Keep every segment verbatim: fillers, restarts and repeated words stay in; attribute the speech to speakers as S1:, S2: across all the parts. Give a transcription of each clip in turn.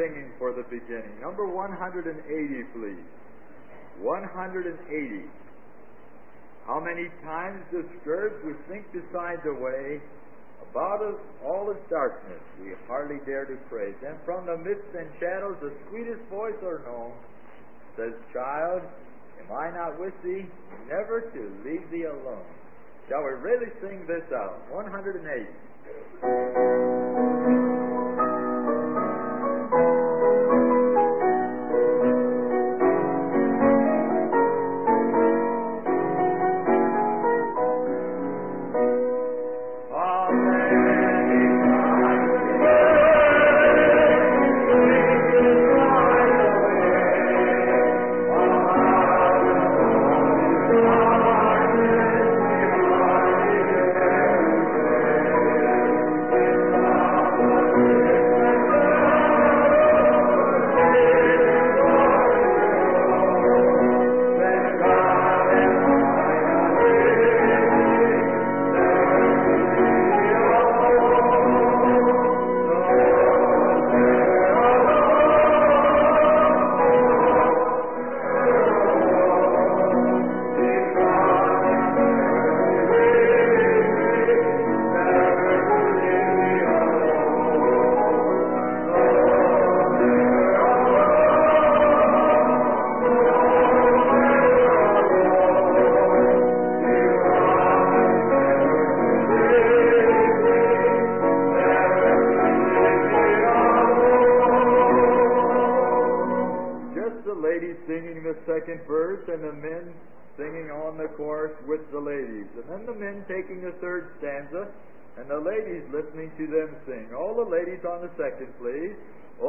S1: singing for the beginning. Number one hundred eighty, please. one hundred eighty. How many times the scourge would sink beside the way, about us all is darkness, we hardly dare to praise. And from the midst and shadows the sweetest voice are known, says, child, am I not with thee, never to leave thee alone. Shall we really sing this out? one hundred eighty. Second verse, and the men singing on the chorus with the ladies, and then the men taking the third stanza, and the ladies listening to them sing. All the ladies on the second, please.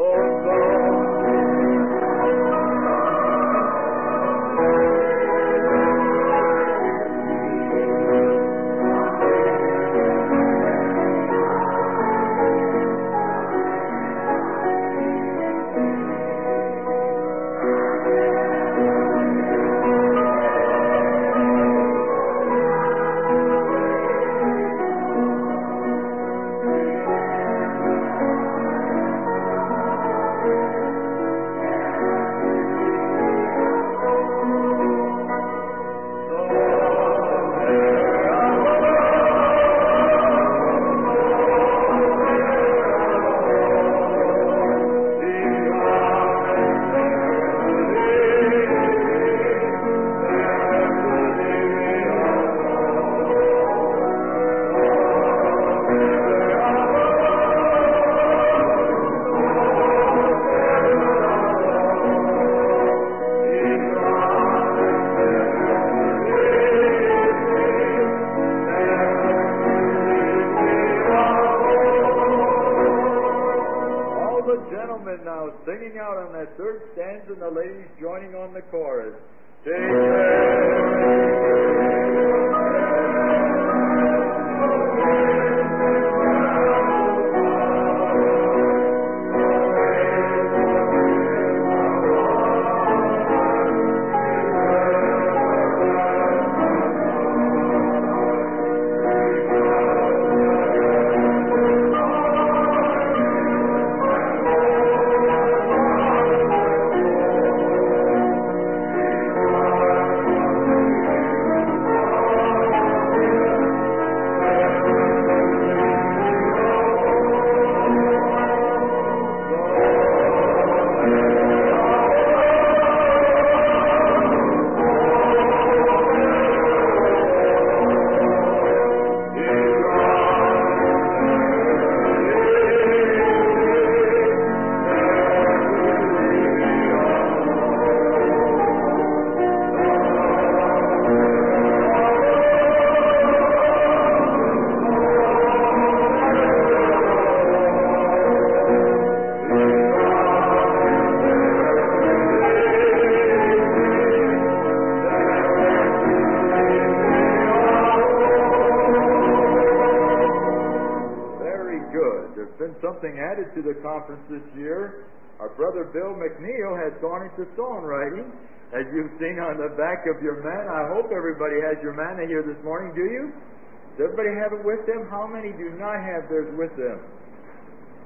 S1: Singing out on that third stanza, and the ladies joining on the chorus. Something added to the conference this year. Our brother Bill McNeil has gone into songwriting, as you've seen on the back of your man. I hope everybody has your manna here this morning. Do you? Does everybody have it with them? How many do not have theirs with them?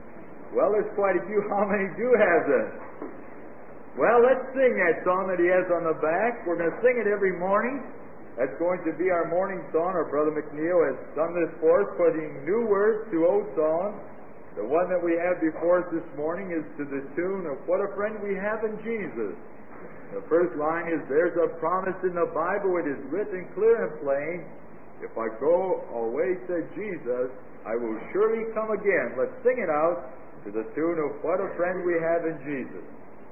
S1: Well, there's quite a few. How many do have that? Well, let's sing that song that he has on the back. We're going to sing it every morning. That's going to be our morning song. Our Brother McNeil has done this for us, putting new words to old songs. The one that we have before us this morning is to the tune of What a Friend We Have in Jesus. The first line is, there's a promise in the Bible, it is written clear and plain. If I go away, said Jesus, I will surely come again. Let's sing it out to the tune of What a Friend We Have in Jesus.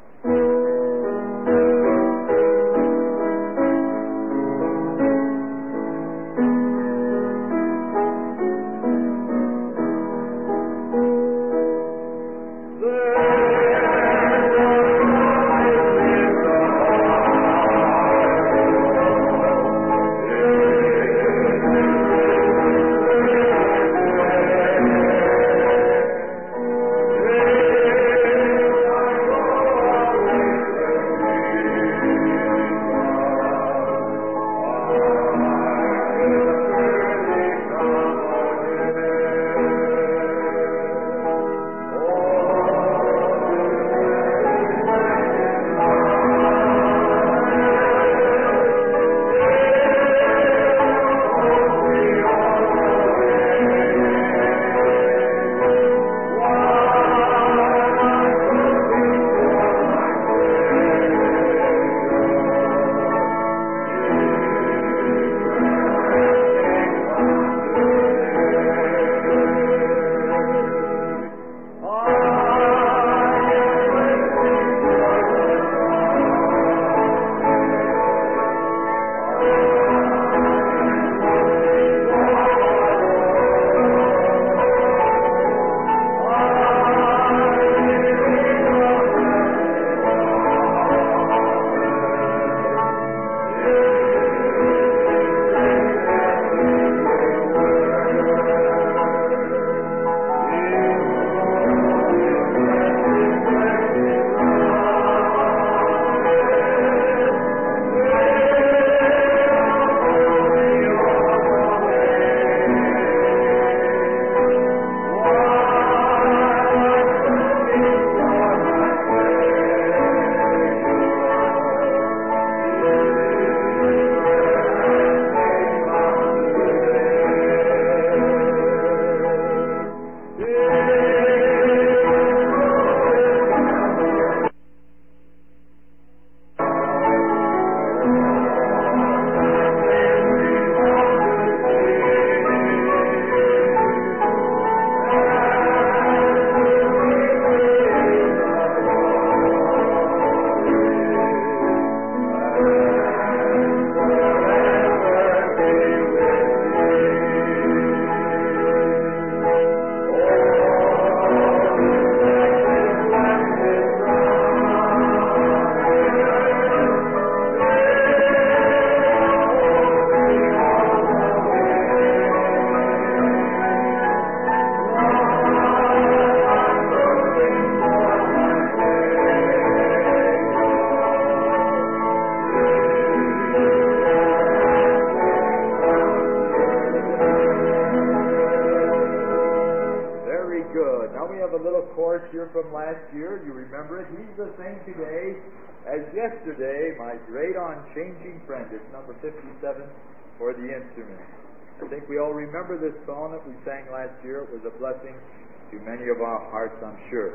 S1: From last year, you remember it. He's the same today as yesterday, my great unchanging friend. It's number fifty-seven for the instrument. I think we all remember this song that we sang last year. It was a blessing to many of our hearts, I'm sure.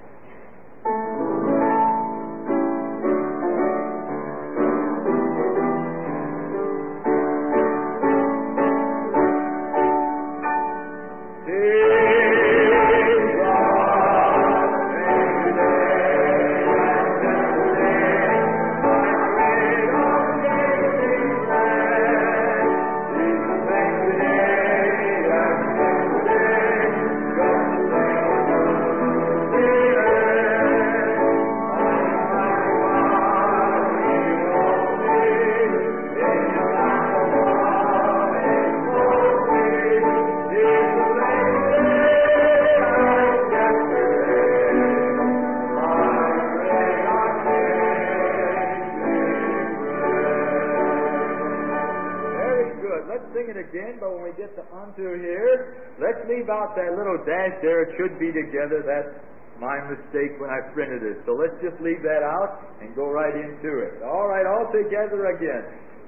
S1: But when we get to onto here, let's leave out that little dash there. It should be together. That's my mistake when I printed it. So let's just leave that out and go right into it. All right, all together again.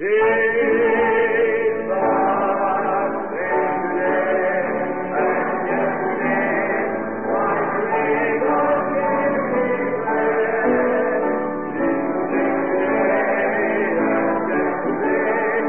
S1: He's the same today and yesterday. My dream of him is there. Today and yesterday.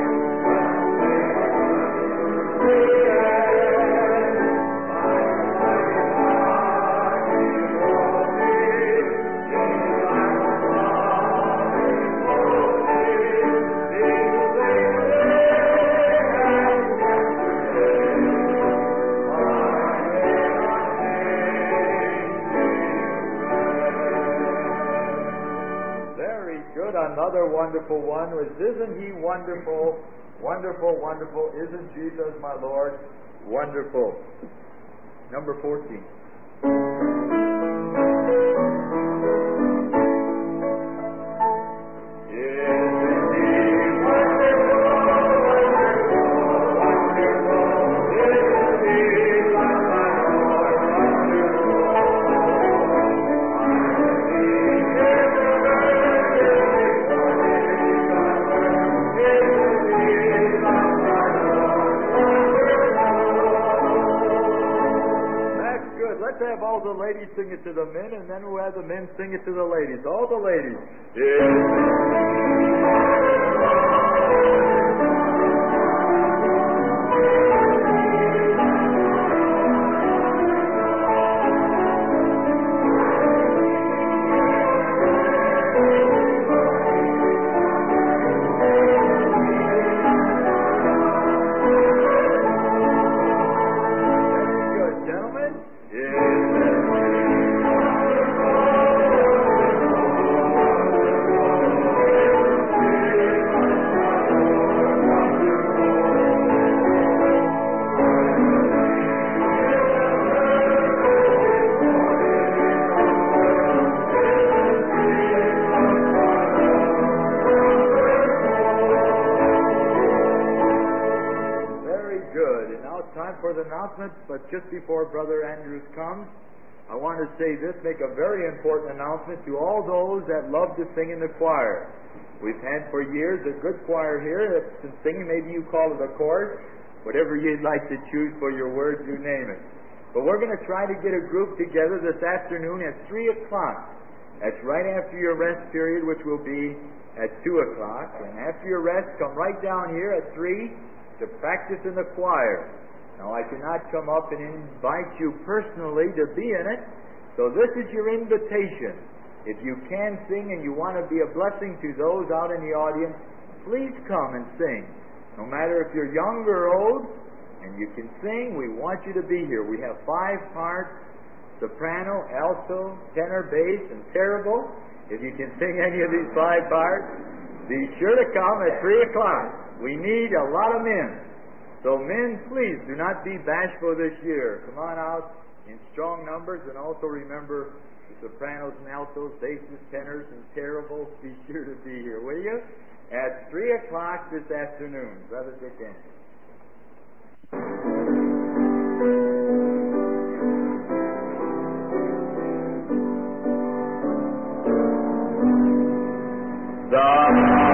S1: Another wonderful one was, isn't he wonderful, wonderful, wonderful, isn't Jesus my Lord wonderful? Number fourteen. Have all the ladies sing it to the men, and then we'll have the men sing it to the ladies. All the ladies. But just before Brother Andrews comes, I want to say this, make a very important announcement to all those that love to sing in the choir. We've had for years a good choir here that's been singing. Maybe you call it a chorus. Whatever you'd like to choose for your words, you name it. But we're going to try to get a group together this afternoon at three o'clock. That's right after your rest period, which will be at two o'clock. And after your rest, come right down here at three to practice in the choir. Now, I cannot come up and invite you personally to be in it, so this is your invitation. If you can sing and you want to be a blessing to those out in the audience, please come and sing. No matter if you're young or old, and you can sing, we want you to be here. We have five parts: soprano, alto, tenor, bass, and terrible. If you can sing any of these five parts, be sure to come at three o'clock. We need a lot of men. So men, please do not be bashful this year. Come on out in strong numbers, and also remember the sopranos and altos, basses, tenors, and terribles. Be sure to be here, will you? At three o'clock this afternoon. Brother Dick Andrews. The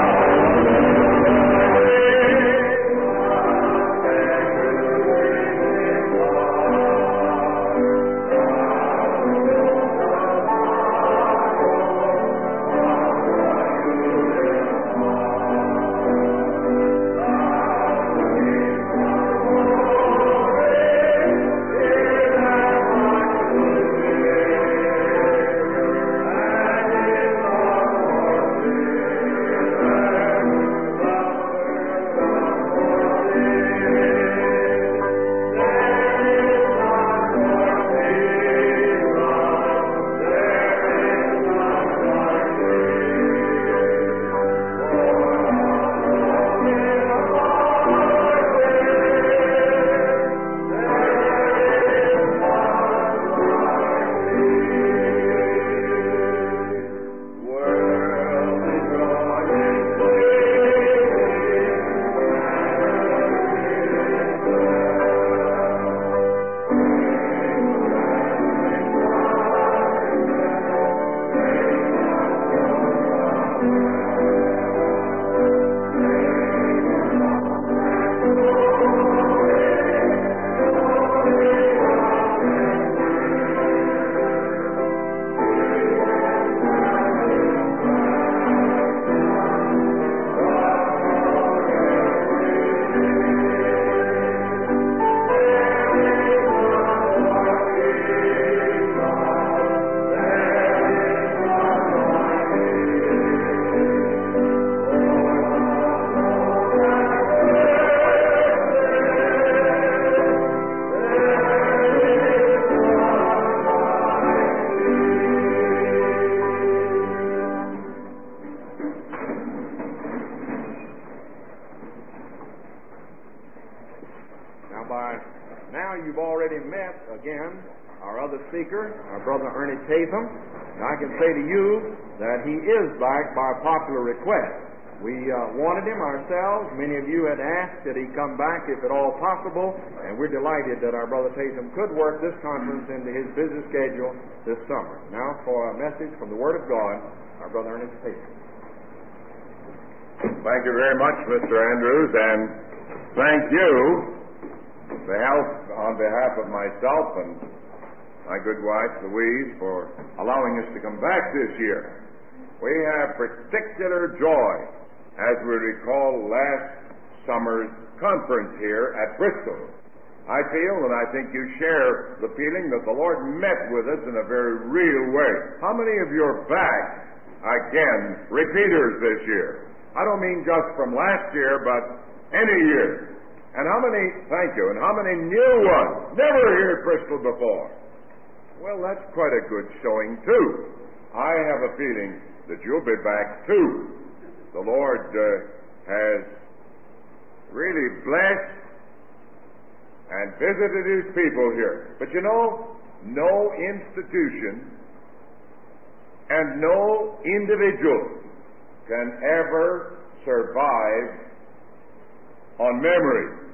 S1: again our other speaker, our brother Ernie Tatham. And I can say to you that he is back by popular request. We uh, wanted him ourselves. Many of you had asked that he come back if at all possible, and we're delighted that our brother Tatham could work this conference into his busy schedule this summer. Now for a message from the Word of God, our brother Ernest Tatham.
S2: Thank you very much, Mister Andrews, and thank you the help on behalf of myself and my good wife, Louise, for allowing us to come back this year. We have particular joy as we recall last summer's conference here at Bristol. I feel, and I think you share the feeling, that the Lord met with us in a very real way. How many of you are back, again, repeaters this year? I don't mean just from last year, but any year. And how many, thank you, and how many new ones, never here at Bristol before? Well, that's quite a good showing, too. I have a feeling that you'll be back, too. The Lord uh, has really blessed and visited His people here. But you know, no institution and no individual can ever survive on memory.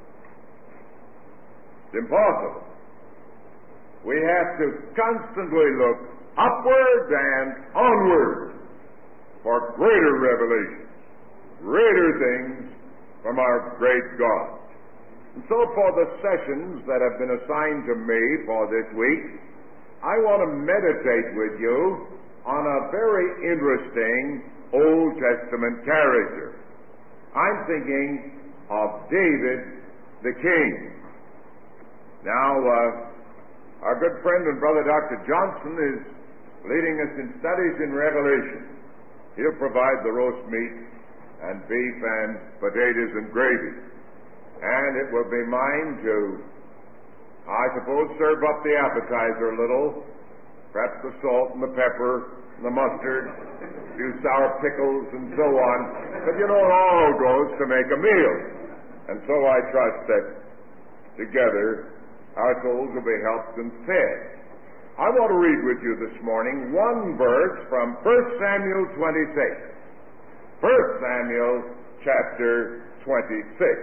S2: It's impossible. We have to constantly look upward and onward for greater revelation, greater things from our great God. And so for the sessions that have been assigned to me for this week, I want to meditate with you on a very interesting Old Testament character. I'm thinking of David the king. Now, uh, our good friend and brother Doctor Johnson is leading us in studies in Revelation. He'll provide the roast meat and beef and potatoes and gravy. And it will be mine to, I suppose, serve up the appetizer a little, perhaps the salt and the pepper and the mustard, a few sour pickles and so on. But you know, it all goes to make a meal. And so I trust that together our souls will be helped and fed. I want to read with you this morning one verse from First Samuel twenty-six. First Samuel chapter twenty-six.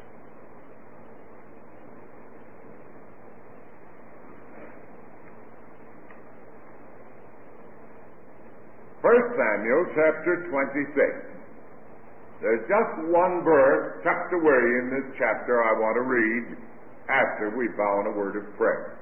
S2: First Samuel chapter twenty-six. There's just one verse tucked away in this chapter I want to read after we bow in a word of prayer.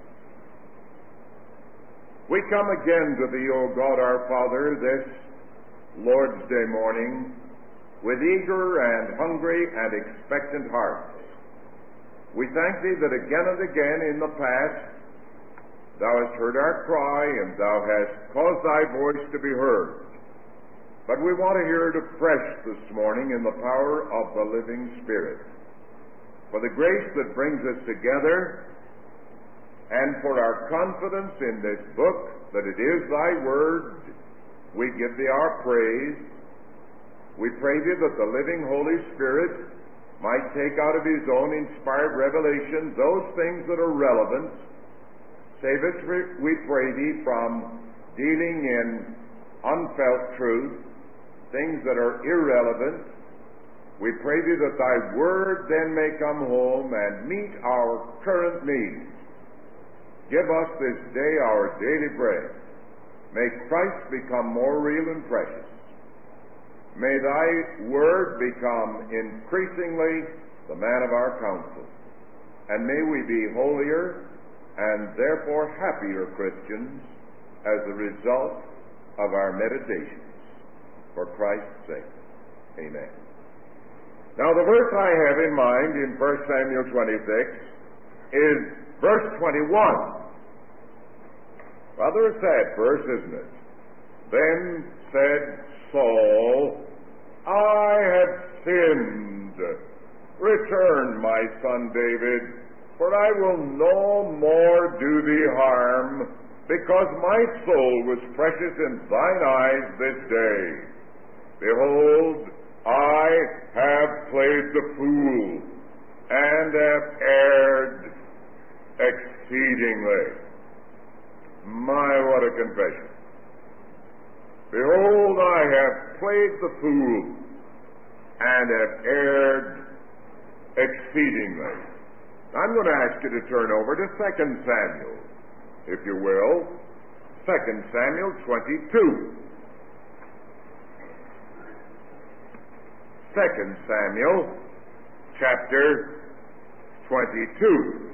S2: We come again to Thee, O God our Father, this Lord's Day morning with eager and hungry and expectant hearts. We thank Thee that again and again in the past Thou hast heard our cry and Thou hast caused Thy voice to be heard. But we want to hear it afresh this morning in the power of the living Spirit. For the grace that brings us together, and for our confidence in this book, that it is Thy Word, we give Thee our praise. We pray Thee that the living Holy Spirit might take out of His own inspired revelation those things that are relevant. Save us, we pray Thee, from dealing in unfelt truth, things that are irrelevant. We pray Thee that Thy Word then may come home and meet our current needs. Give us this day our daily bread. May Christ become more real and precious. May Thy Word become increasingly the man of our counsel. And may we be holier and therefore happier Christians as a result of our meditations. For Christ's sake. Amen. Now the verse I have in mind in First Samuel twenty-six is verse twenty-one. Rather a sad verse, isn't it? Then said Saul, I have sinned. Return, my son David, for I will no more do thee harm, because my soul was precious in thine eyes this day. Behold, I have played the fool, and have erred. exceedingly. My, what a confession. Behold, I have played the fool and have erred exceedingly. I'm going to ask you to turn over to Second Samuel, if you will. Second Samuel twenty-two. Second Samuel chapter twenty-two.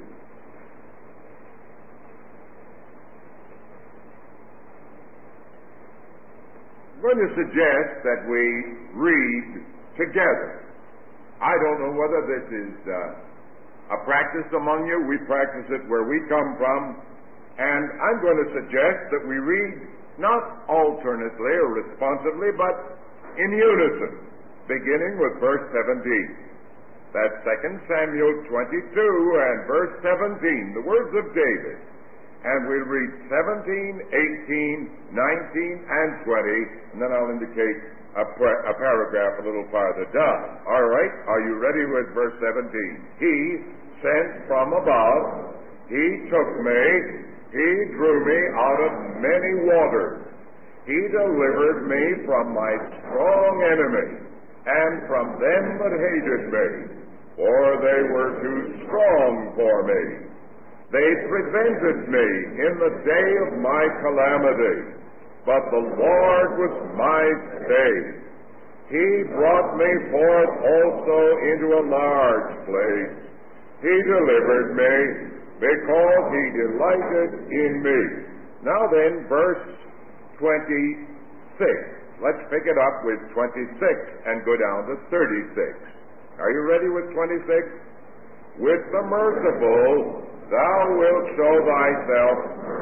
S2: I'm going to suggest that we read together. I don't know whether this is uh, a practice among you. We practice it where we come from. And I'm going to suggest that we read not alternately or responsively, but in unison, beginning with verse seventeen. That's Second Samuel twenty-two and verse seventeen, the words of David. And we'll read seventeen, eighteen, nineteen, and twenty, and then I'll indicate a, par- a paragraph a little farther down. All right, are you ready with verse seventeen? He sent from above, he took me, he drew me out of many waters. He delivered me from my strong enemy, and from them that hated me, for they were too strong for me. They prevented me in the day of my calamity, but the Lord was my stay. He brought me forth also into a large place. He delivered me because he delighted in me. Now then, verse twenty-six. Let's pick it up with twenty-six and go down to thirty-six. Are you ready with twenty-six? With the merciful thou wilt show thyself.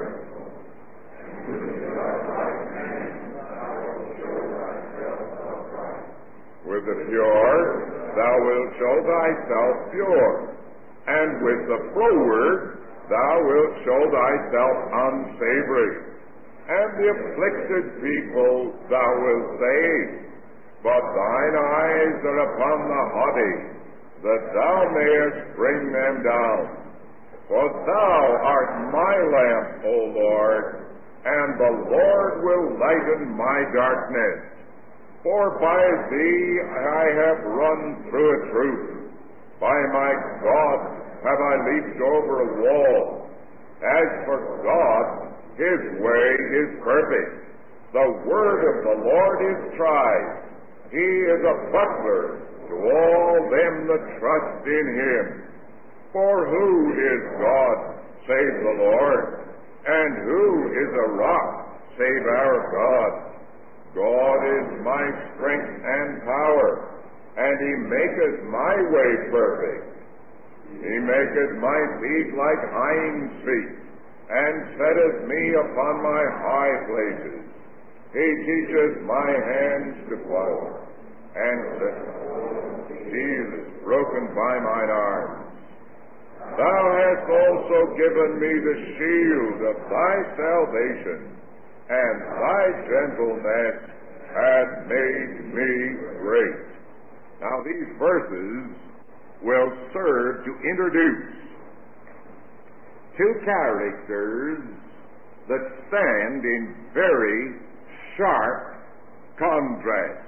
S2: With the pure thou wilt show thyself pure. And with the froward thou wilt show thyself unsavory. And the afflicted people thou wilt save. But thine eyes are upon the haughty, that thou mayest bring them down. For thou art my lamp, O Lord, and the Lord will lighten my darkness. For by thee I have run through a troop. By my God have I leaped over a wall. As for God, his way is perfect. The word of the Lord is tried. He is a buckler to all them that trust in him. For who is God save the Lord? And who is a rock save our God? God is my strength and power, and he maketh my way perfect. He maketh my feet like hinds' feet, and setteth me upon my high places. He teacheth my hands to plow, and the shield is broken by mine arm. Thou hast also given me the shield of thy salvation, and thy gentleness hath made me great. Now these verses will serve to introduce two characters that stand in very sharp contrast.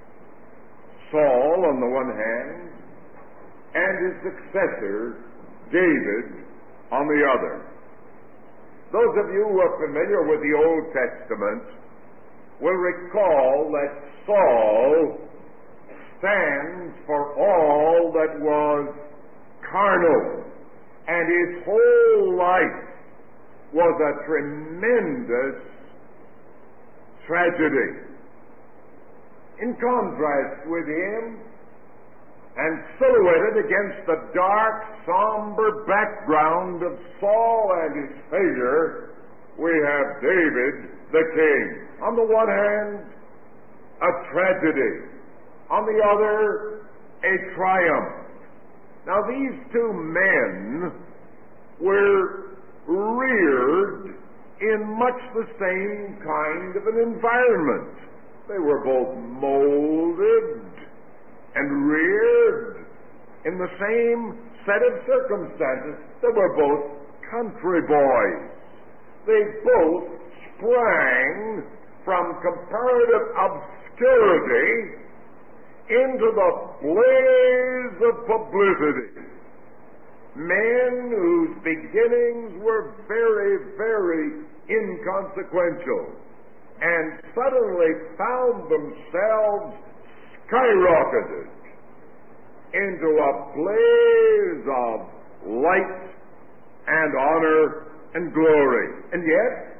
S2: Saul on the one hand, and his successor, David, on the other. Those of you who are familiar with the Old Testament will recall that Saul stands for all that was carnal, and his whole life was a tremendous tragedy. In contrast with him, and silhouetted against the dark, somber background of Saul and his failure, we have David the king. On the one hand, a tragedy. On the other, a triumph. Now these two men were reared in much the same kind of an environment. They were both molded and reared in the same set of circumstances. They were both country boys. They both sprang from comparative obscurity into the blaze of publicity. Men whose beginnings were very, very inconsequential and suddenly found themselves skyrocketed into a blaze of light and honor and glory. And yet,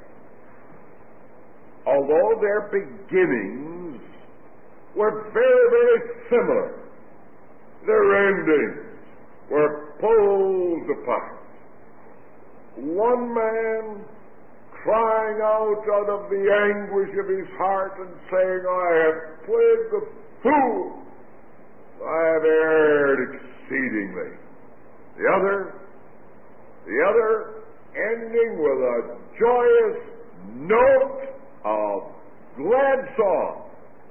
S2: although their beginnings were very, very similar, their endings were poles apart. One man crying out out of the anguish of his heart and saying, I have played the fool. I have erred exceedingly. The other, the other ending with a joyous note of glad song,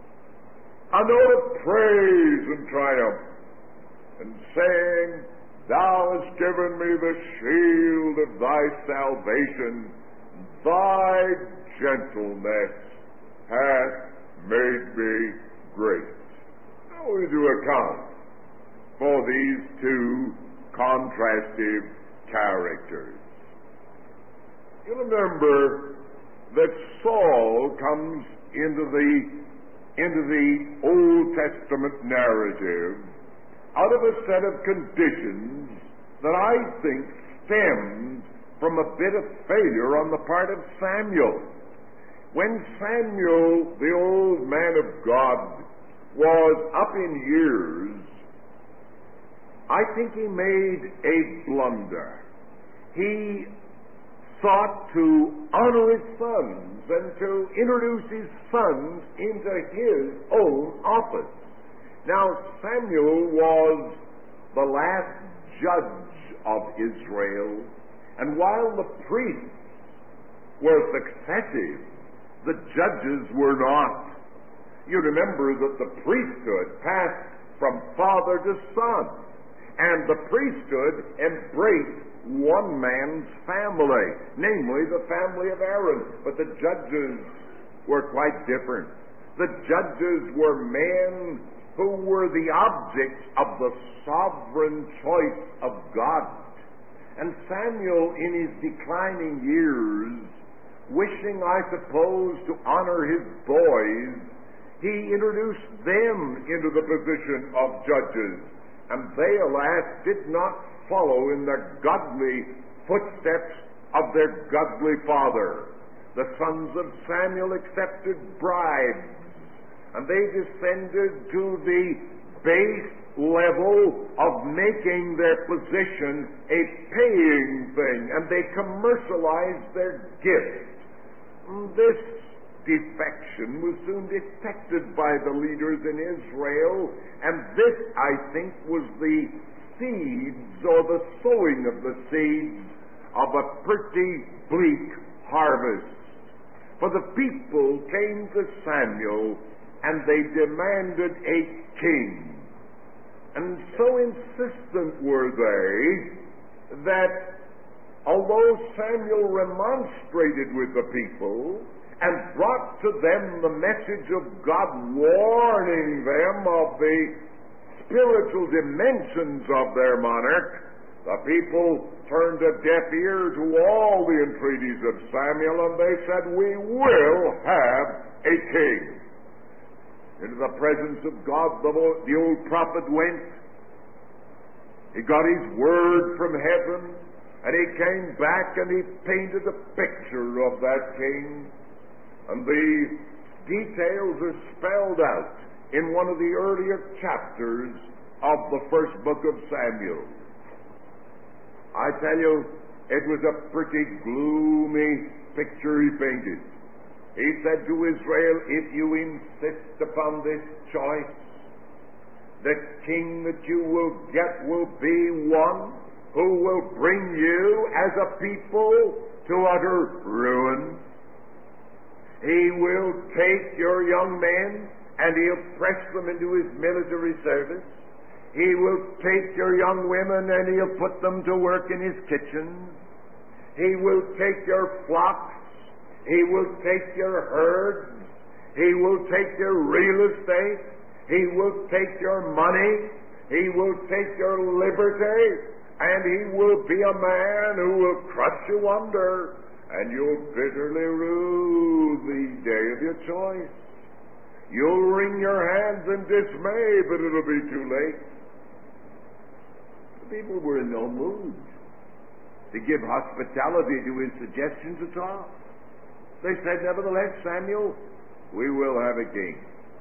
S2: a note of praise and triumph, and saying, Thou hast given me the shield of thy salvation, thy gentleness hath made me great. Now we do account for these two contrastive characters. You remember that Saul comes into the into the Old Testament narrative out of a set of conditions that I think stemmed from a bit of failure on the part of Samuel. When Samuel, the old man of God, was up in years, I think he made a blunder. He sought to honor his sons and to introduce his sons into his own office. Now, Samuel was the last judge of Israel, and while the priests were successive, the judges were not. You remember that the priesthood passed from father to son, and the priesthood embraced one man's family, namely the family of Aaron. But the judges were quite different. The judges were men who were the objects of the sovereign choice of God. And Samuel, in his declining years, wishing, I suppose, to honor his boys, he introduced them into the position of judges. And they, alas, did not follow in the godly footsteps of their godly father. The sons of Samuel accepted bribes, and they descended to the base level of making their position a paying thing, and they commercialized their gift. This defection was soon detected by the leaders in Israel, and this, I think, was the seeds or the sowing of the seeds of a pretty bleak harvest. For the people came to Samuel and they demanded a king. And so insistent were they that although Samuel remonstrated with the people and brought to them the message of God, warning them of the spiritual dimensions of their monarch, the people turned a deaf ear to all the entreaties of Samuel, and they said, we will have a king. Into the presence of God the old prophet went. He got his word from heaven, and he came back and he painted a picture of that king. And the details are spelled out in one of the earlier chapters of the first book of Samuel. I tell you, it was a pretty gloomy picture he painted. He said to Israel, if you insist upon this choice, the king that you will get will be one who will bring you as a people to utter ruin. He will take your young men and he'll press them into his military service. He will take your young women and he'll put them to work in his kitchens. He will take your flocks. He will take your herds. He will take your real estate. He will take your money. He will take your liberty. And he will be a man who will crush you under. And you'll bitterly rue the day of your choice. You'll wring your hands in dismay, but it'll be too late. The people were in no mood to give hospitality to his suggestions at all. They said, nevertheless, Samuel, we will have a king.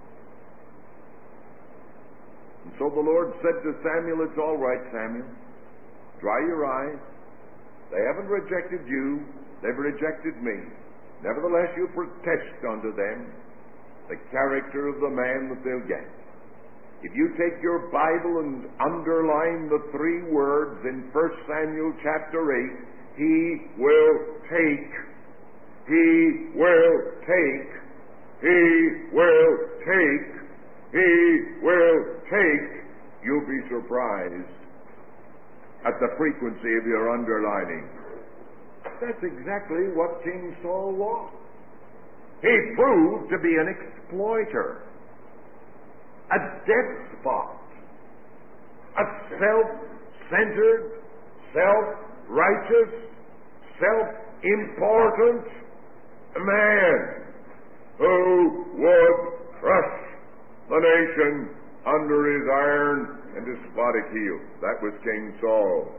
S2: And so the Lord said to Samuel, it's all right, Samuel. Dry your eyes. They haven't rejected you. They've rejected me. Nevertheless, you protest unto them the character of the man that they'll get. If you take your Bible and underline the three words in First Samuel chapter eight, he will take, he will take, he will take, he will take, you'll be surprised at the frequency of your underlining. That's exactly what King Saul was. He proved to be an exploiter, a despot, a self-centered, self-righteous, self-important man who would crush the nation under his iron and despotic heel. That was King Saul.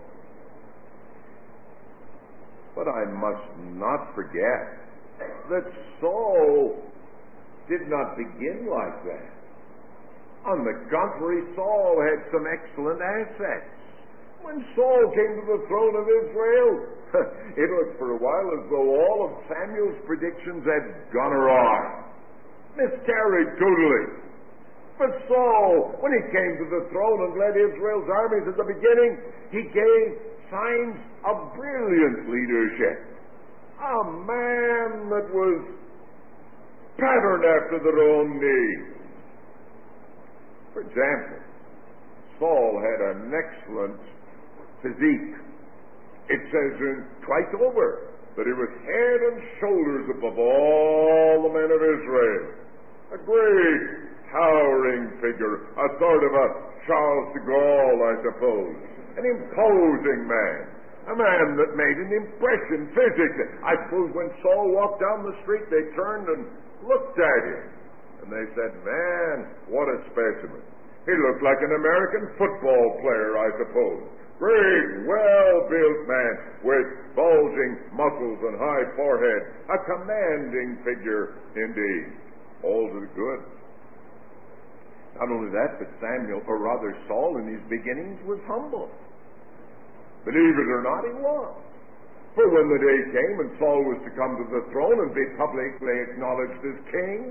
S2: But I must not forget that Saul did not begin like that. On the contrary, Saul had some excellent assets. When Saul came to the throne of Israel, it looked for a while as though all of Samuel's predictions had gone awry, miscarried totally. But Saul, when he came to the throne and led Israel's armies at the beginning, he gave signs of brilliant leadership. A man that was patterned after their own need. For example, Saul had an excellent physique. It says in twice over that he was head and shoulders above all the men of Israel. A great, towering figure, a sort of a Charles de Gaulle, I suppose. An imposing man. A man that made an impression physically. I suppose when Saul walked down the street, they turned and looked at him. And they said, man, what a specimen. He looked like an American football player, I suppose. Great, well-built man with bulging muscles and high forehead. A commanding figure indeed. All to the good. Not only that, but Samuel, or rather Saul in his beginnings was humble. Believe it or not, he was. For when the day came and Saul was to come to the throne and be publicly acknowledged as king,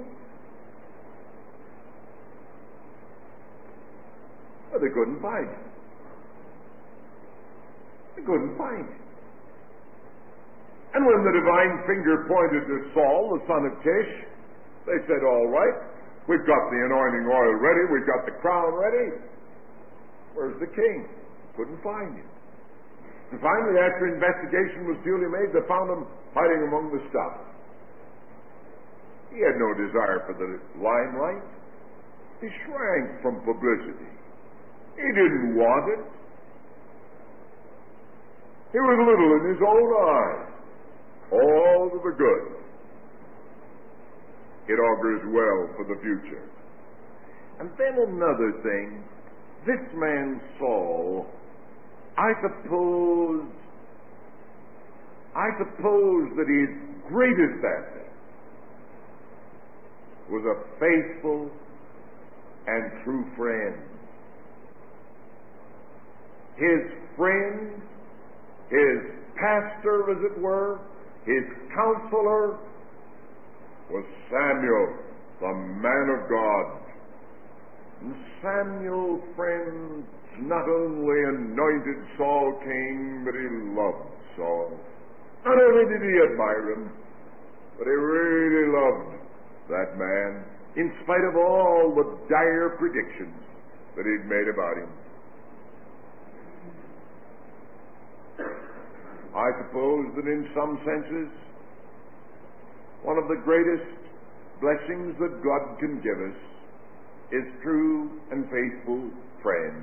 S2: well, they couldn't find him. They couldn't find him. And when the divine finger pointed to Saul, the son of Kish, they said, all right, we've got the anointing oil ready, we've got the crown ready. Where's the king? Couldn't find him. And finally, after investigation was duly made, they found him hiding among the stuff. He had no desire for the limelight. He shrank from publicity. He didn't want it. He was little in his own eyes. All to the good. It augurs well for the future. And then another thing. This man Saul, I suppose, I suppose that his greatest asset was a faithful and true friend. His friend, his pastor, as it were, his counselor, was Samuel, the man of God. And Samuel, friends, not only anointed Saul king, but he loved Saul. Not only did he admire him, but he really loved that man, in spite of all the dire predictions that he'd made about him. I suppose that in some senses, one of the greatest blessings that God can give us is true and faithful friends.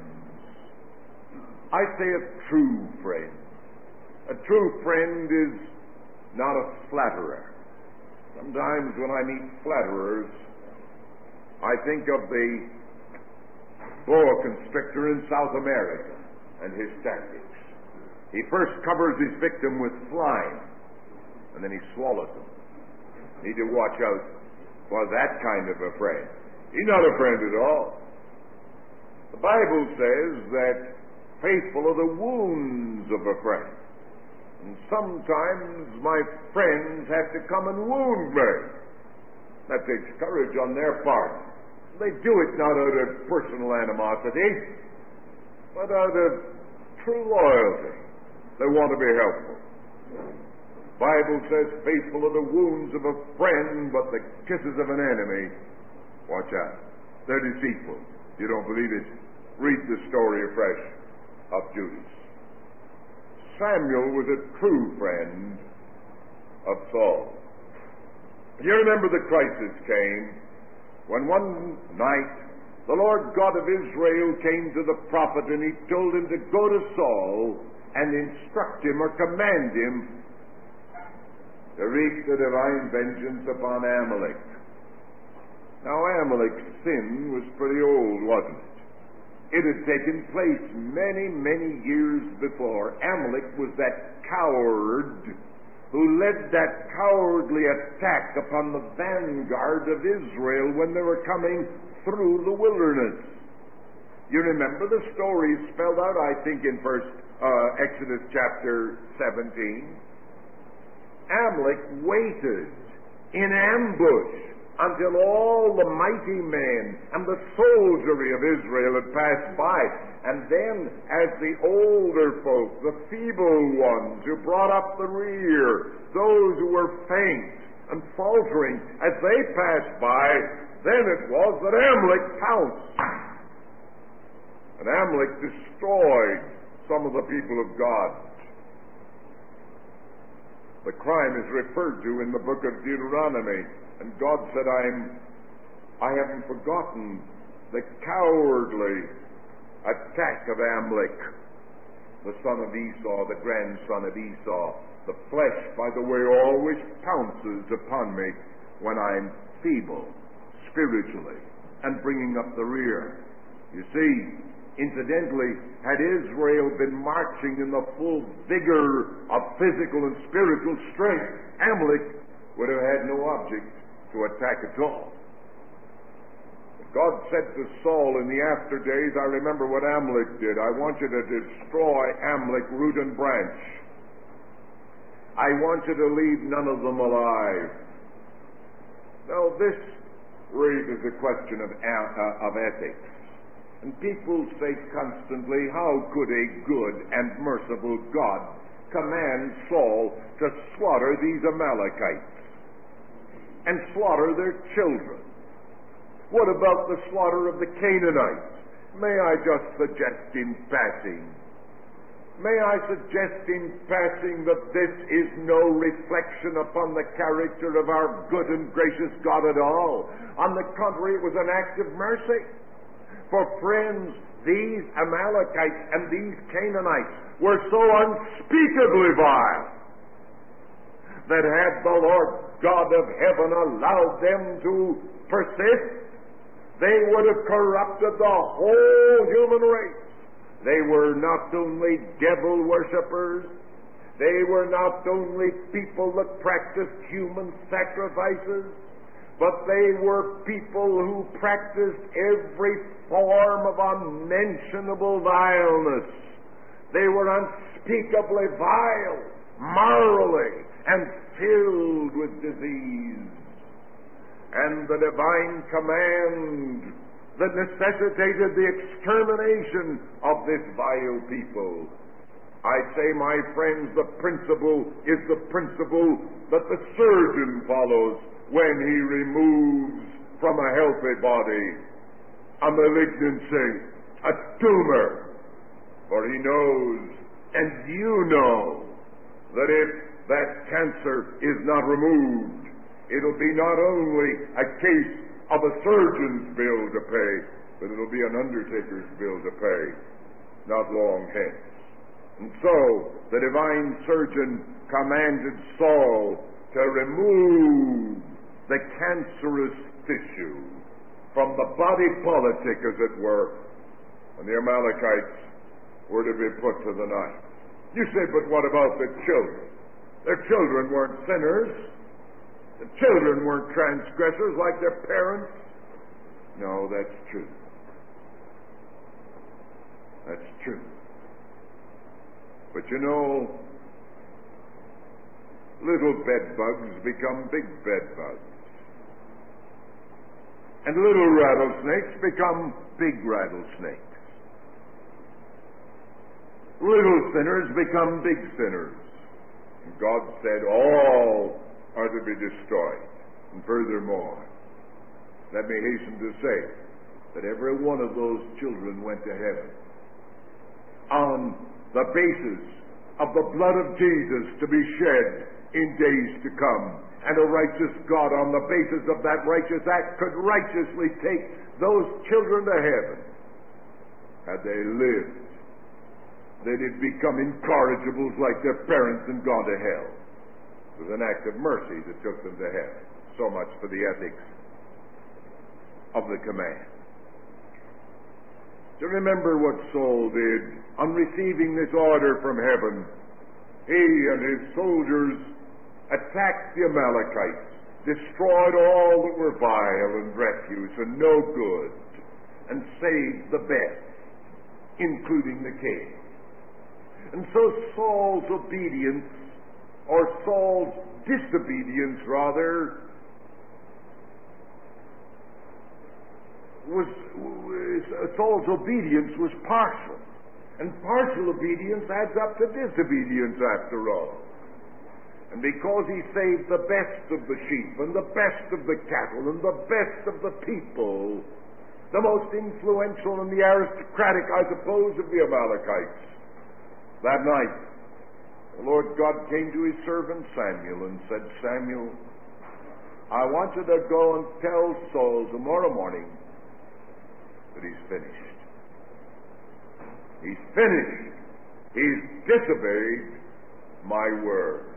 S2: I say a true friend. A true friend is not a flatterer. Sometimes when I meet flatterers, I think of the boa constrictor in South America and his tactics. He first covers his victim with slime, and then he swallows him. Need to watch out for that kind of a friend. He's not a friend at all. The Bible says that faithful are the wounds of a friend. And sometimes my friends have to come and wound me. That takes courage on their part. They do it not out of personal animosity, but out of true loyalty. They want to be helpful. The Bible says, faithful are the wounds of a friend, but the kisses of an enemy, watch out. They're deceitful. You don't believe it? Read the story afresh of Judas. Samuel was a true friend of Saul. You remember the crisis came when one night the Lord God of Israel came to the prophet and he told him to go to Saul and instruct him or command him to wreak the divine vengeance upon Amalek. Now Amalek's sin was pretty old, wasn't it? It had taken place many, many years before. Amalek was that coward who led that cowardly attack upon the vanguard of Israel when they were coming through the wilderness. You remember the story spelled out, I think, in first uh, Exodus chapter seventeen. Amalek waited in ambush until all the mighty men and the soldiery of Israel had passed by. And then, as the older folk, the feeble ones who brought up the rear, those who were faint and faltering, as they passed by, then it was that Amalek pounced. And Amalek destroyed some of the people of God. The crime is referred to in the book of Deuteronomy. And God said, I'm, I haven't forgotten the cowardly attack of Amalek, the son of Esau, the grandson of Esau. The flesh, by the way, always pounces upon me when I'm feeble, spiritually, and bringing up the rear. You see, incidentally, had Israel been marching in the full vigor of physical and spiritual strength, Amalek would have had no object to attack at all. But God said to Saul in the after days, I remember what Amalek did. I want you to destroy Amalek root and branch. I want you to leave none of them alive. Now this raises a question of, uh, of ethics. And people say constantly, how could a good and merciful God command Saul to slaughter these Amalekites and slaughter their children? What about the slaughter of the Canaanites? May I just suggest in passing, may I suggest in passing that this is no reflection upon the character of our good and gracious God at all. On the contrary, it was an act of mercy. For friends, these Amalekites and these Canaanites were so unspeakably vile that had the Lord God of heaven allowed them to persist, they would have corrupted the whole human race. They were not only devil worshippers, they were not only people that practiced human sacrifices, but they were people who practiced every form of unmentionable vileness. They were unspeakably vile, morally, and filled with disease. And the divine command that necessitated the extermination of this vile people. I say, my friends, the principle is the principle that the surgeon follows when he removes from a healthy body a malignancy, a tumor. For he knows, and you know, that if that cancer is not removed, it'll be not only a case of a surgeon's bill to pay, but it'll be an undertaker's bill to pay not long hence. And so the divine surgeon commanded Saul to remove the cancerous tissue from the body politic, as it were, and the Amalekites were to be put to the knife. You say, but what about the children? Their children weren't sinners. The children weren't transgressors like their parents. No, that's true. That's true. But you know, little bed bugs become big bed bugs. And little rattlesnakes become big rattlesnakes. Little sinners become big sinners. And God said all are to be destroyed. And furthermore, let me hasten to say that every one of those children went to heaven on the basis of the blood of Jesus to be shed in days to come. And a righteous God, on the basis of that righteous act, could righteously take those children to heaven. Had they lived, they'd have become incorrigibles like their parents and gone to hell. It was an act of mercy that took them to heaven. So much for the ethics of the command. Do you remember what Saul did on receiving this order from heaven? He and his soldiers attacked the Amalekites, destroyed all that were vile and refuse and no good, and saved the best, including the king. And so Saul's obedience, or Saul's disobedience rather, was, was Saul's obedience was partial. And partial obedience adds up to disobedience after all. And because he saved the best of the sheep and the best of the cattle and the best of the people, the most influential and the aristocratic, I suppose, of the Amalekites, that night the Lord God came to his servant Samuel and said, Samuel, I want you to go and tell Saul tomorrow morning that he's finished. He's finished. He's disobeyed my word.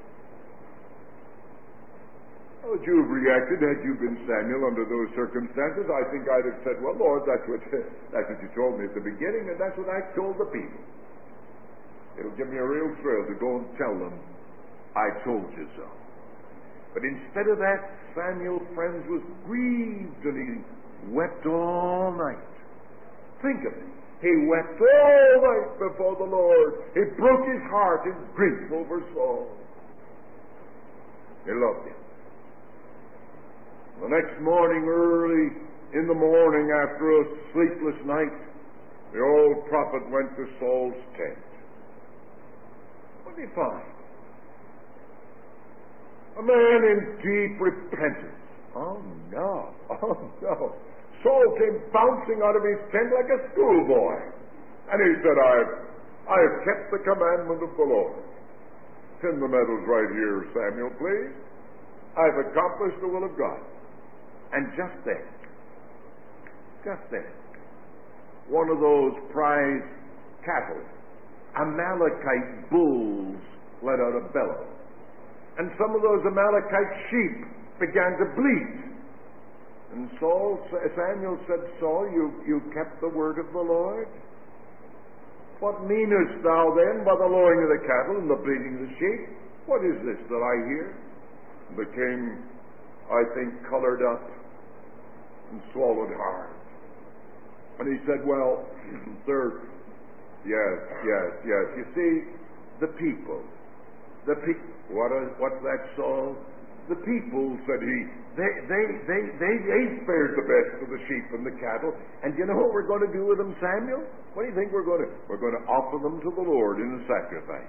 S2: How would you have reacted had you been Samuel under those circumstances? I think I'd have said, well, Lord, that's what, that's what you told me at the beginning, and that's what I told the people. It'll give me a real thrill to go and tell them, I told you so. But instead of that, Samuel, friends, was grieved, and he wept all night. Think of it. He wept all night before the Lord. He broke his heart in grief over Saul. He loved him. The next morning, early in the morning, after a sleepless night, the old prophet went to Saul's tent. What did he find? A man in deep repentance. Oh, no. Oh, no. Saul came bouncing out of his tent like a schoolboy. And he said, I've, I've kept the commandment of the Lord. Pin the medals right here, Samuel, please. I've accomplished the will of God. And just then, just then, one of those prize cattle, Amalekite bulls, let out a bellow. And some of those Amalekite sheep began to bleat. And Saul, Samuel said, Saul, you, you kept the word of the Lord? What meanest thou then by the lowing of the cattle and the bleating of the sheep? What is this that I hear? The king, I think, colored up and swallowed hard. And he said, well, sir, yes, yes, yes. You see, the people, the people, what is, what's that, Saul? The people, said he, they, they, they, they, they spared the best of the sheep and the cattle. And you know what we're going to do with them, Samuel? What do you think we're going to? We're going to offer them to the Lord in a sacrifice.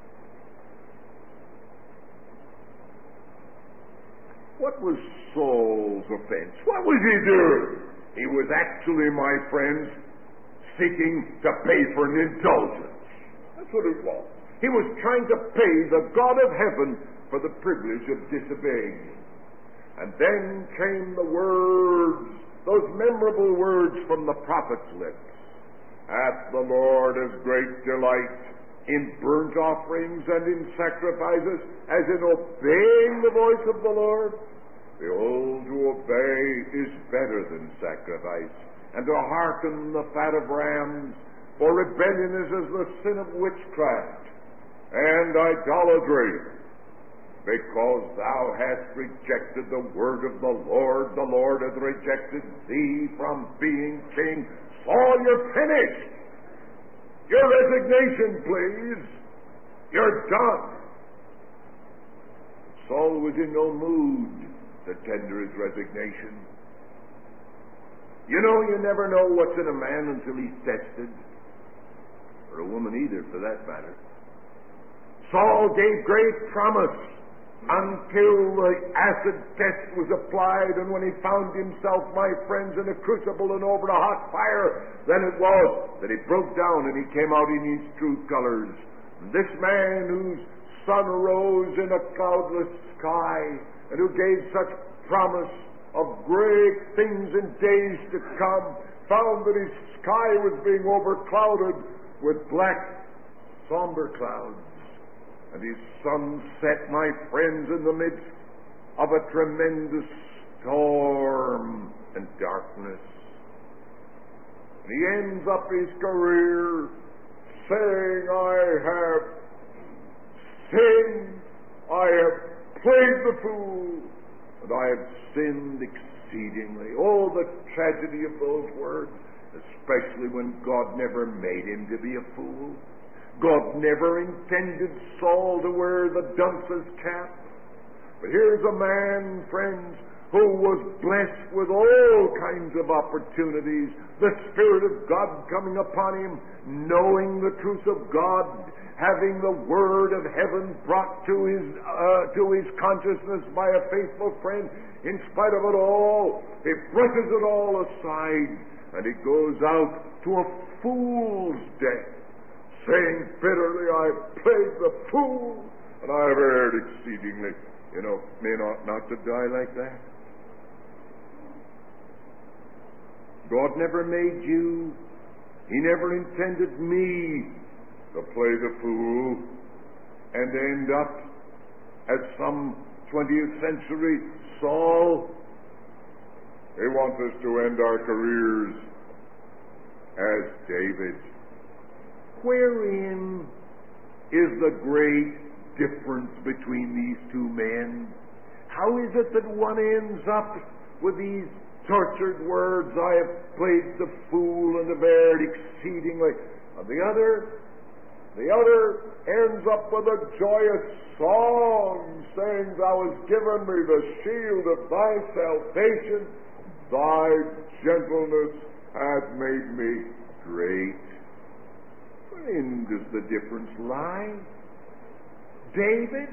S2: What was Saul's offense? What was he doing? He was actually, my friends, seeking to pay for an indulgence. That's what it was. He was trying to pay the God of heaven for the privilege of disobeying. And then came the words, those memorable words from the prophet's lips. Hath the Lord as great delight in burnt offerings and in sacrifices as in obeying the voice of the Lord? Behold, to obey is better than sacrifice, and to hearken the fat of rams. For rebellion is as the sin of witchcraft and idolatry. Because thou hast rejected the word of the Lord, the Lord hath rejected thee from being king. Saul, you're finished. Your resignation, please. You're done. Saul was in no mood to tender his resignation. You know, you never know what's in a man until he's tested. Or a woman either, for that matter. Saul gave great promise until the acid test was applied, and when he found himself, my friends, in a crucible and over a hot fire, then it was that he broke down and he came out in his true colors. And this man whose sun rose in a cloudless sky and who gave such promise of great things in days to come, found that his sky was being overclouded with black, somber clouds. And his sun set, my friends, in the midst of a tremendous storm and darkness. And he ends up his career saying, I have sinned, I have played the fool, and I have sinned exceedingly. Oh, the tragedy of those words, especially when God never made him to be a fool. God never intended Saul to wear the dunce's cap. But here's a man, friends, who was blessed with all kinds of opportunities, the Spirit of God coming upon him, knowing the truth of God, having the Word of heaven brought to his, uh, to his consciousness by a faithful friend. In spite of it all, he brushes it all aside, and he goes out to a fool's death, saying bitterly, I've played the fool, and I've erred exceedingly. You know, men ought not to die like that. God never made you. He never intended me to play the fool and end up as some twentieth century Saul. He wants us to end our careers as David. Wherein is the great difference between these two men? How is it that one ends up with these tortured words, I have played the fool and have erred exceedingly, and the other, the other ends up with a joyous song, saying, Thou hast given me the shield of thy salvation, thy gentleness hath made me great. Wherein does the difference lie? David,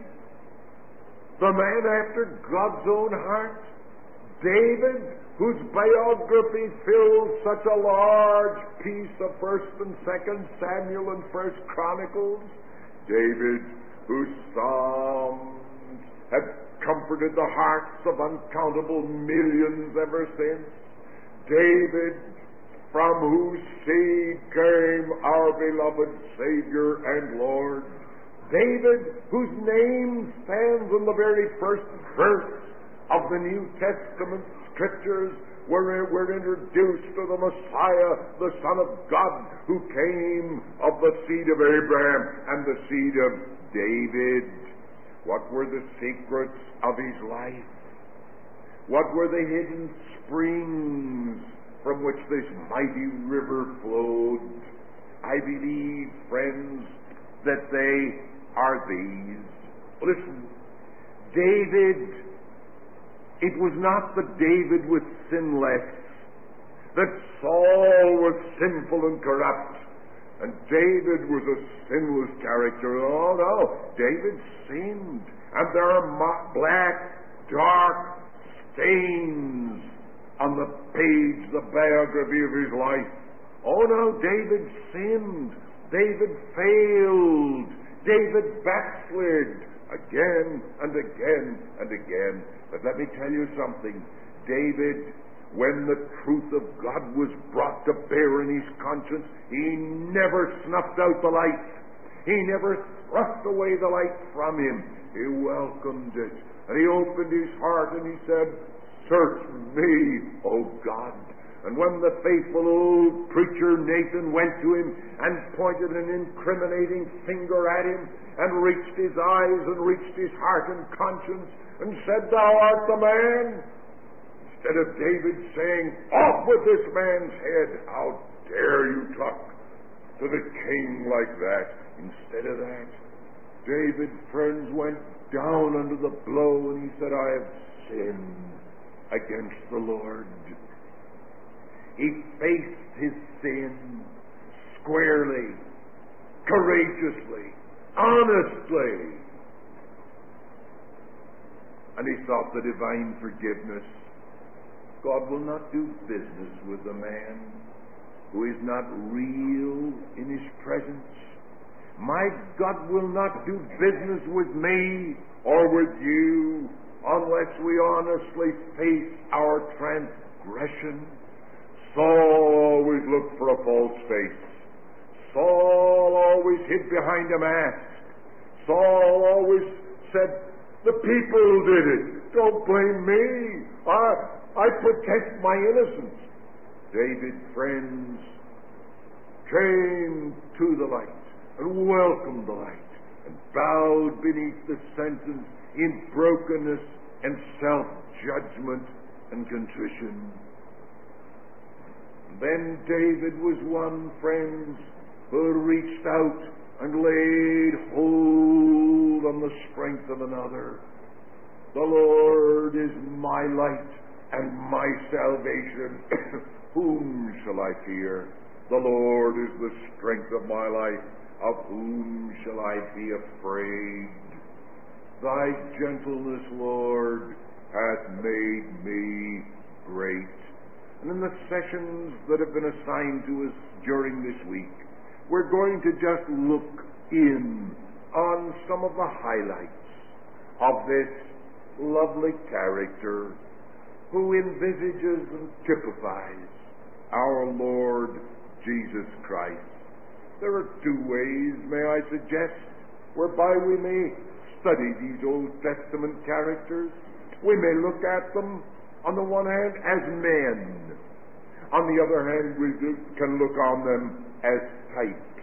S2: the man after God's own heart, David, whose biography fills such a large piece of First and Second Samuel and First Chronicles, David, whose psalms have comforted the hearts of uncountable millions ever since, David, from whose seed came our beloved Savior and Lord, David, whose name stands in the very first verse of the New Testament Scriptures, where we're introduced to the Messiah, the Son of God, who came of the seed of Abraham and the seed of David. What were the secrets of his life? What were the hidden springs from which this mighty river flowed? I believe, friends, that they are these. Listen, David, it was not the David with sin less, that Saul was sinful and corrupt, and David was a sinless character. Oh no, David sinned, and there are black, dark stains on the page, the biography of his life. Oh no, David sinned. David failed. David backslid again and again and again. But let me tell you something. David, when the truth of God was brought to bear in his conscience, he never snuffed out the light. He never thrust away the light from him. He welcomed it. And he opened his heart and he said, "Search me, O God." And when the faithful old preacher Nathan went to him and pointed an incriminating finger at him and reached his eyes and reached his heart and conscience and said, "Thou art the man," instead of David saying, "Off with this man's head, how dare you talk to the king like that?" Instead of that, David, friends, went down under the blow and he said, "I have sinned against the Lord." He faced his sin squarely, courageously, honestly. And he sought the divine forgiveness. God will not do business with a man who is not real in his presence. My God will not do business with me or with you unless we honestly face our transgression. Saul always looked for a false face. Saul always hid behind a mask. Saul always said, "The people did it. Don't blame me. I, I protect my innocence." David, friends, came to the light and welcomed the light and bowed beneath the sentence in brokenness and self-judgment and contrition. Then David was one, friends, who reached out and laid hold on the strength of another. "The Lord is my light and my salvation. Whom shall I fear? The Lord is the strength of my life. Of whom shall I be afraid? Thy gentleness, Lord, hath made me great." And in the sessions that have been assigned to us during this week, we're going to just look in on some of the highlights of this lovely character who envisages and typifies our Lord Jesus Christ. There are two ways, may I suggest, whereby we may study these Old Testament characters. We may look at them, on the one hand, as men. On the other hand, we can look on them as types.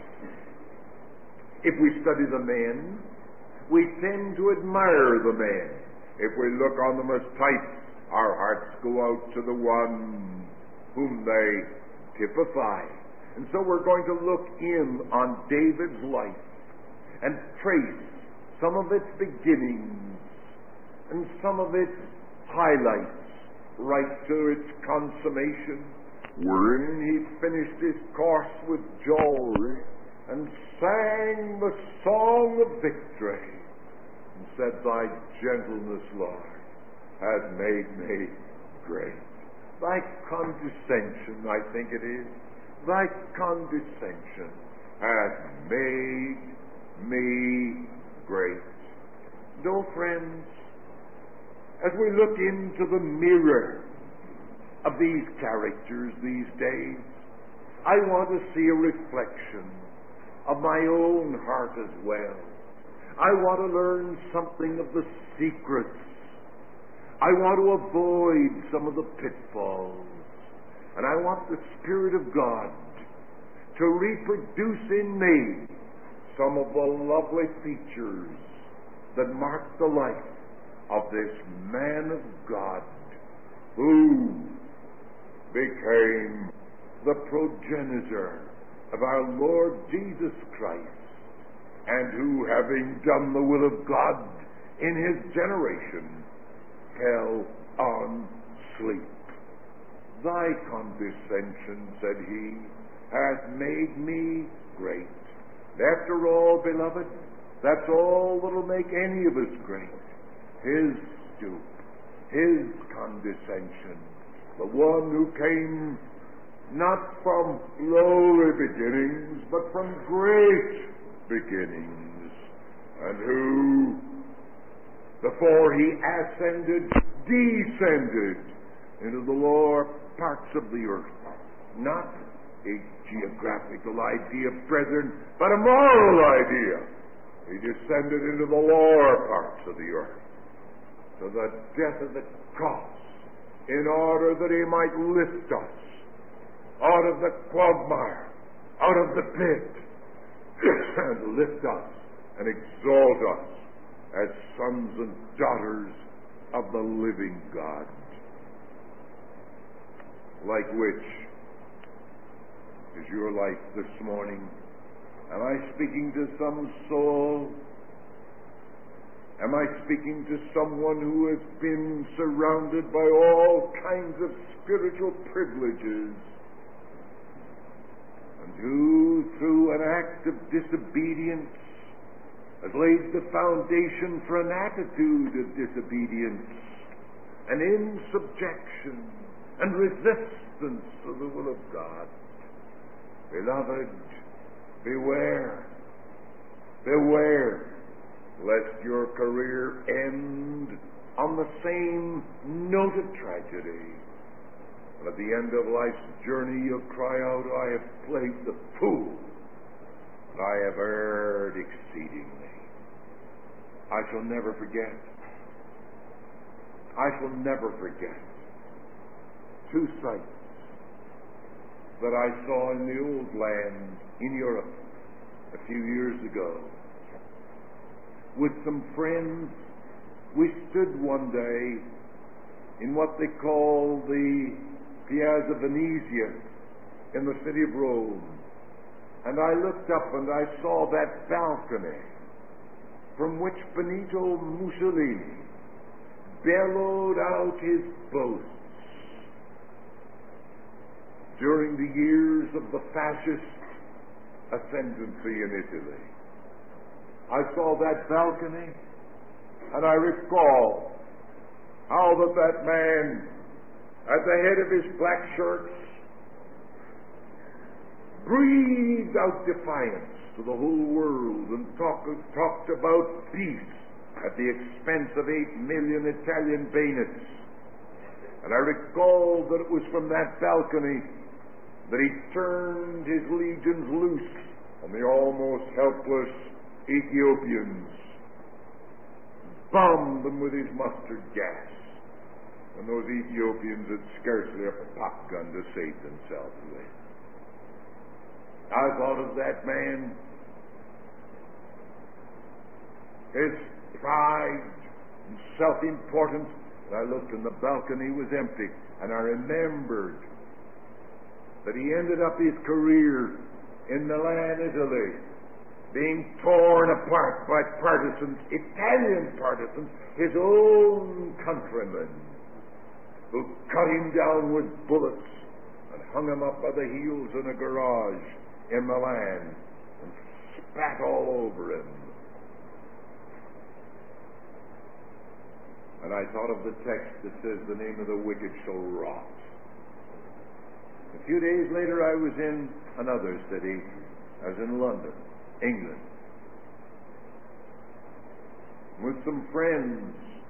S2: If we study the men, we tend to admire the men. If we look on them as types, our hearts go out to the one whom they typify. And so we're going to look in on David's life and trace some of its beginnings and some of its highlights right to its consummation, wherein he finished his course with joy and sang the song of victory and said, "Thy gentleness, Lord, hath made me great." Thy condescension, I think it is, thy condescension hath made me great. No, friends, as we look into the mirror of these characters these days, I want to see a reflection of my own heart as well. I want to learn something of the secrets. I want to avoid some of the pitfalls. And I want the Spirit of God to reproduce in me some of the lovely features that mark the life of this man of God who became the progenitor of our Lord Jesus Christ, and who, having done the will of God in his generation, fell on sleep. "Thy condescension," said he, "hath made me great." After all, beloved, that's all that'll make any of us great. His stoop, his condescension, the one who came not from lowly beginnings, but from great beginnings, and who, before he ascended, descended into the lower parts of the earth. Not a geographical idea, brethren, but a moral idea. He descended into the lower parts of the earth to the death of the cross, in order that he might lift us out of the quagmire, out of the pit, and lift us and exalt us as sons and daughters of the living God. Like which is your life this morning? Am I speaking to some soul? Am I speaking to someone who has been surrounded by all kinds of spiritual privileges, and who, through an act of disobedience, has laid the foundation for an attitude of disobedience and insubjection and resistance to the will of God? Beloved, beware, beware, lest your career end on the same note of tragedy. And at the end of life's journey you'll cry out, I have played the fool, and I have erred exceedingly. I shall never forget. I shall never forget two sights that I saw in the old land in Europe a few years ago. With some friends, we stood one day in what they call the Piazza Venezia in the city of Rome. And I looked up and I saw that balcony from which Benito Mussolini bellowed out his boasts during the years of the fascist ascendancy in Italy. I saw that balcony, and I recall how that that man, at the head of his black shirts, breathed out defiance to the whole world and talk, talked about peace at the expense of eight million Italian bayonets. And I recall that it was from that balcony that he turned his legions loose on the almost helpless Ethiopians, bombed them with his mustard gas, and those Ethiopians had scarcely a pop gun to save themselves with. I thought of that man, his pride and self-importance, and I looked and the balcony was empty, and I remembered that he ended up his career in Milan, Italy, being torn apart by partisans, Italian partisans, his own countrymen, who cut him down with bullets and hung him up by the heels in a garage in Milan and spat all over him. And I thought of the text that says, the name of the wicked shall rot. A few days later I was in another city. I was in London, England, with some friends.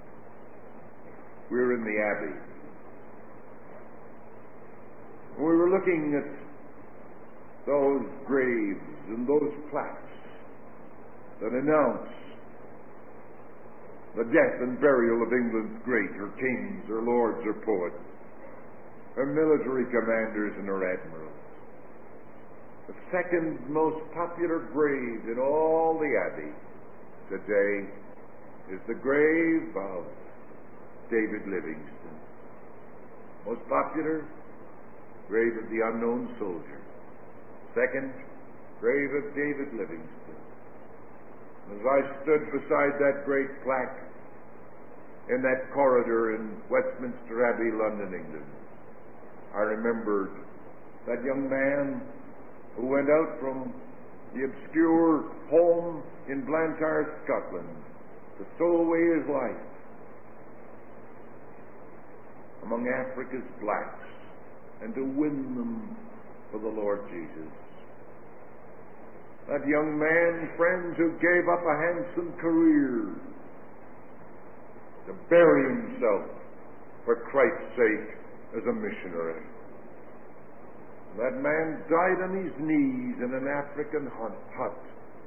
S2: We were in the Abbey. We were looking at those graves and those plaques that announce the death and burial of England's great, her kings, her lords, her poets, her military commanders, and her admirals. The second most popular grave in all the Abbey today is the grave of David Livingstone. Most popular, grave of the unknown soldier. Second, grave of David Livingstone. As I stood beside that great plaque in that corridor in Westminster Abbey, London, England, I remembered that young man who went out from the obscure home in Blantyre, Scotland, to stow away his life among Africa's blacks and to win them for the Lord Jesus. That young man, friends, who gave up a handsome career to bury himself for Christ's sake as a missionary. That man died on his knees in an African hut.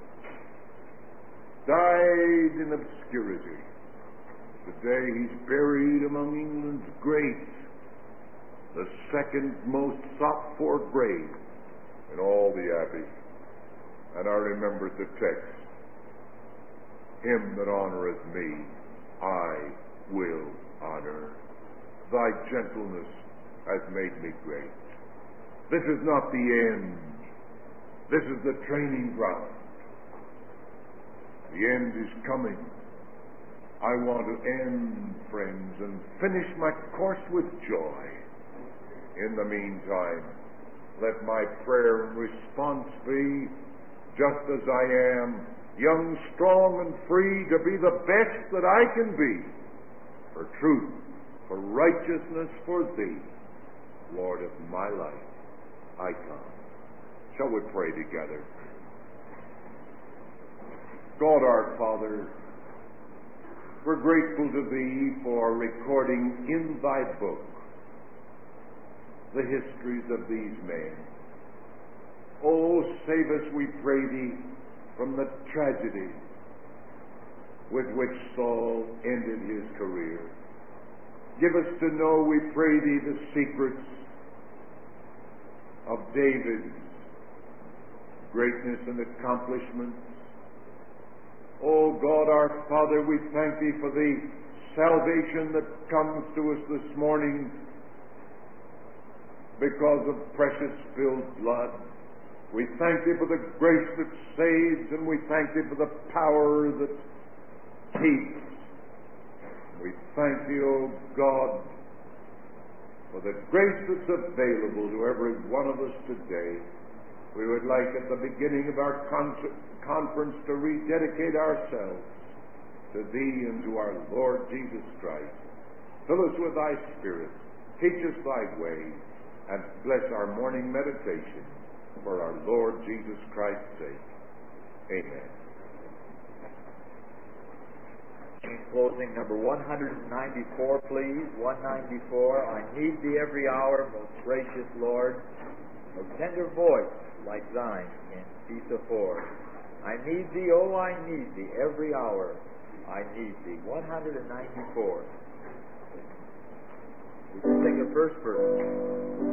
S2: Died in obscurity. Today he's buried among England's greats, the second most sought for grave in all the abbey. And I remembered the text, him that honoreth me, I will honor. Thy gentleness has made me great. This is not the end. This is the training ground. The end is coming. I want to end, friends, and finish my course with joy. In the meantime, let my prayer and response be, just as I am, young, strong, and free, to be the best that I can be, for truth, for righteousness, for Thee, Lord of my life, I come. Shall we pray together? God our Father, we're grateful to Thee for recording in Thy book the histories of these men. Oh, save us, we pray Thee, from the tragedy with which Saul ended his career. Give us to know, we pray Thee, the secrets of David's greatness and accomplishments. Oh God our Father, we thank Thee for the salvation that comes to us this morning because of precious spilled blood. We thank Thee for the grace that saves, and we thank Thee for the power that keeps. We thank Thee, O God, for the grace that's available to every one of us today. We would like at the beginning of our con- conference to rededicate ourselves to Thee and to our Lord Jesus Christ. Fill us with Thy Spirit. Teach us Thy ways, and bless our morning meditation for our Lord Jesus Christ's sake. Amen.
S1: In closing, number one ninety-four, please. one ninety-four. I need Thee every hour, most gracious Lord. No tender voice like Thine can cease afore. I need Thee, oh, I need Thee every hour. I need Thee. one ninety-four. We can sing the first verse.